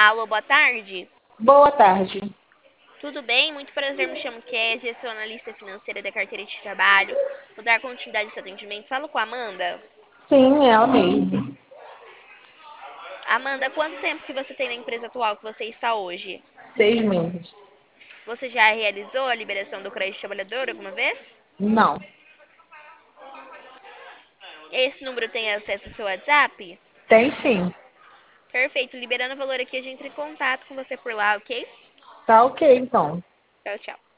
Alô, boa tarde. Boa tarde. Tudo bem? Muito prazer, me chamo Kézia, sou analista financeira da carteira de trabalho. Vou dar continuidade a esse atendimento. Falo com a Amanda. Sim, é ela mesmo. Amanda, quanto tempo que você tem na empresa atual que você está hoje? 6 meses. Você já realizou a liberação do crédito trabalhador alguma vez? Não, Esse número tem acesso ao seu WhatsApp? tem sim. Perfeito, liberando o valor aqui, a gente entra em contato com você por lá, ok? Tá ok, então. Tchau, tchau.